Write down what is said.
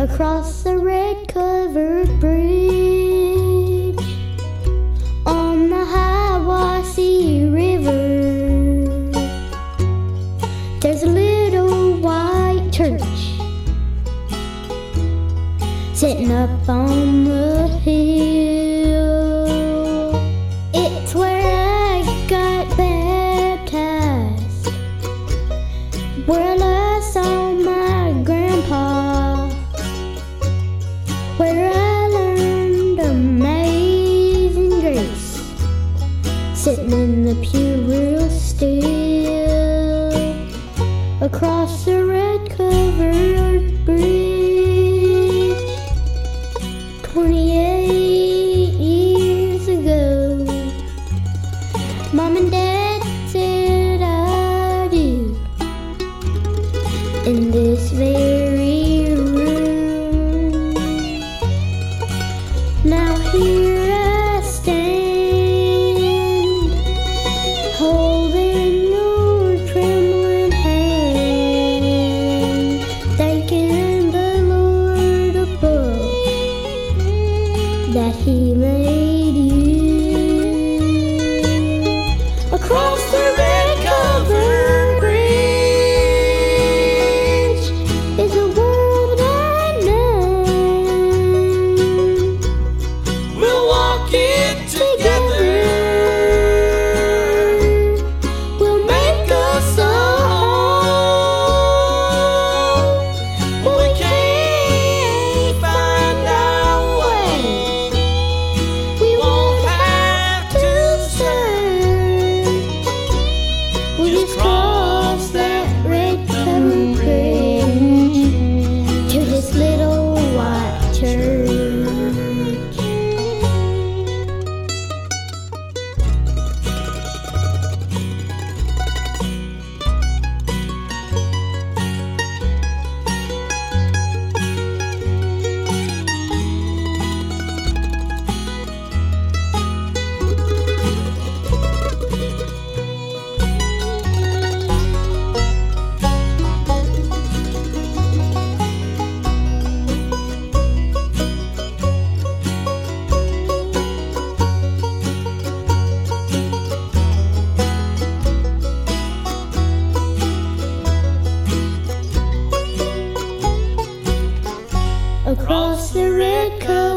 across the red-covered bridge on the Hiwassee River. There's a little white church sitting up on the hill. It's where I got baptized, where I last saw my grandpa, where I learned amazing grace, sitting in the pew real still, across the red-covered bridge, 28 years ago. Mom and Dad said I do in this very room. Now here I stand, holding your trembling hand, thanking the Lord above that He made you. Across the red-covered bridge is a world unknown. We'll walk it together. We'll make us a home. When we can't find our way, We won't have to search. We just cross that red-covered bridge to this little white church. Across the red-covered